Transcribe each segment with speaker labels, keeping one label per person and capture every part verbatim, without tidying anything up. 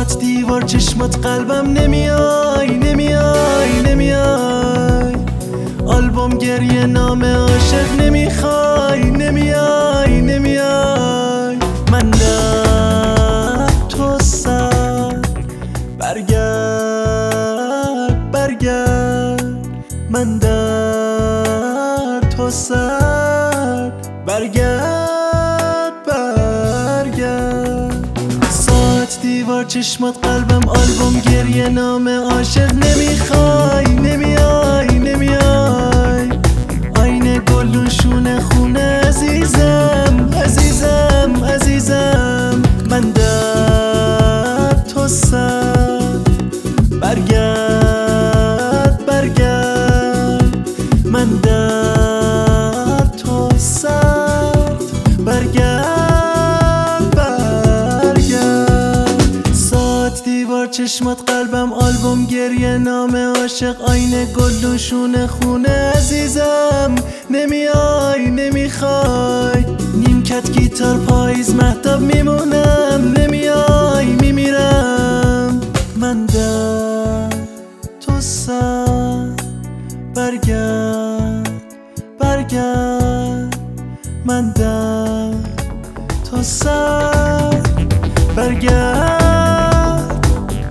Speaker 1: ساعت دیوار چشمات قلبم نمیای نمیای نمیای آلبوم گریه نام عاشق نمیخوای نمیای نمیای من در تو سر برگرد برگرد من در تو سر برگرد برگرد ساعت دیوار چشمات قلبم آلبوم گریه نام عاشق نمیخوای نمیای نمیای آینه گلون شونه خونه عزیزم عزیزم عزیزم من در تو سر برگرد برگرد من در تو سر برگرد برگرد ساعت دیوار چشمات قلبم آلبوم گریه نام عاشق آینه گلون شونه خونه عزیزم نمیای نمیخوای نیمکت گیتار پاییز مهتاب میمونم نمیای میمیرم من در تو سر برگرد برگرد من در تو سر برگرد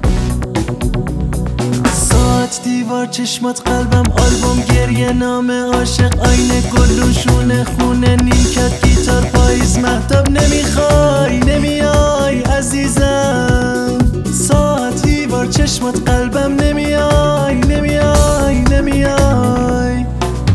Speaker 1: ساعت دیوار چشمات قلبم آلبوم گریه نام عاشق آینه گلون شونه خونه نیمکت گیتار پاییز مهتاب نمیخوای نمیای عزیزم ساعت دیوار چشمات قلبم نمیای نمیای نمیای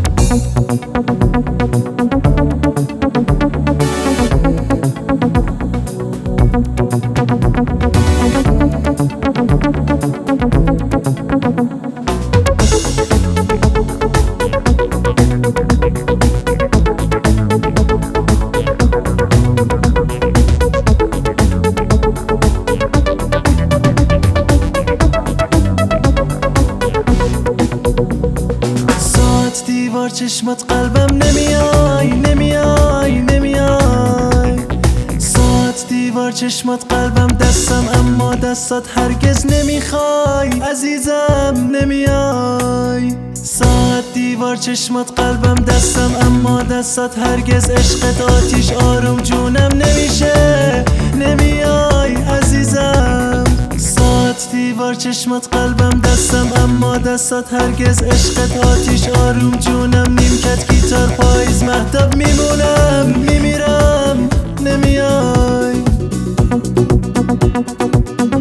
Speaker 1: دیوار چشمات قلبم نمیای نمیای نمیای ساعت دیوار چشمات قلبم دستم اما دستات هرگز نمیخوای عزیزم نمیای ساعت دیوار چشمات قلبم دستم اما دستات هرگز عشقت آتیش آروم جونم نمیشه نمیای عزیزم ساعت دیوار چشمات قلبم دستم اما دستات هرگز عشقت آتیش آروم جونم نیمکت گیتار پاییز مهتاب میمونم میمیرم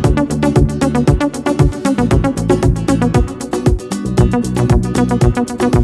Speaker 1: نمیای